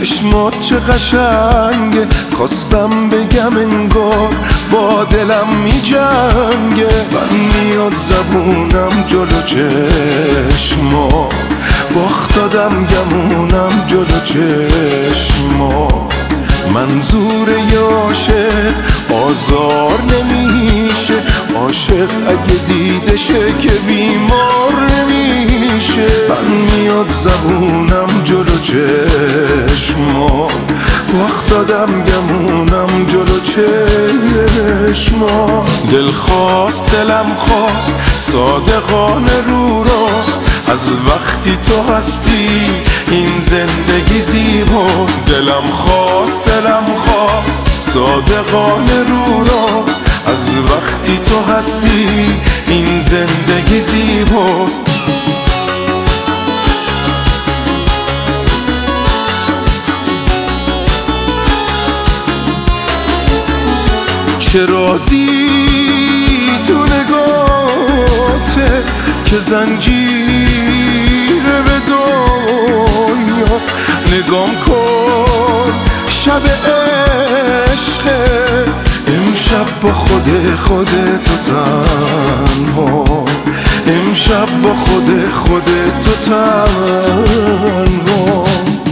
چشمات چه قشنگه، خواستم بگم انگار با دلم می جنگه. من میاد زبونم جلو چشمات، باخت دادم گمونم جلو چشمات. منظور عاشق آزار نمیشه، عاشق اگه دیدشه که بیمار نمیشه. من میاد زبونم جلو چشمات، باخت دادم گمونم جلو چشمات. دل خواست دلم خواست صادقانه رو راست، از وقتی تو هستی این زندگی زیباست. دلم خواست دلم خواست صادقانه رو راست، از وقتی تو هستی این زندگی زیباست. چه رازی تو نگاته که زنجیره به دنیا. نگام کن شب عشقه، امشب با خودت تو تنها، امشب با خودت تو تنها.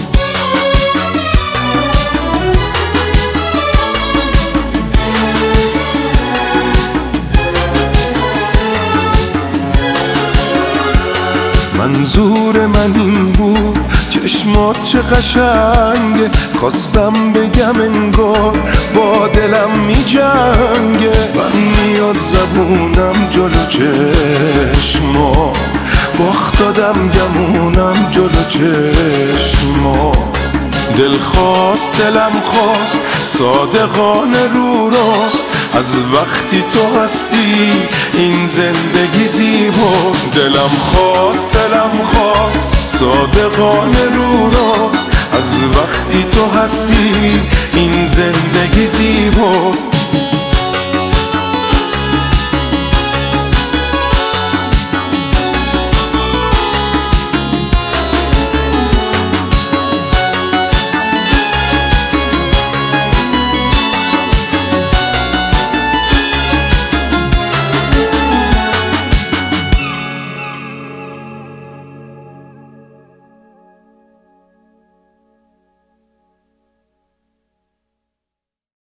منظور من این بود چشمات چه قشنگه، خواستم بگم انگار با دلم می جنگه. من میاد زبونم جلو چشمات، باخت دادم گمونم جلو چشمات. دل خواست دلم خواست صادقانه رو راست، از وقتی تو هستی این زندگی زیباست. دلم خواست دلم خواست صادقانه رو راست، از وقتی تو هستی این زندگی زیباست.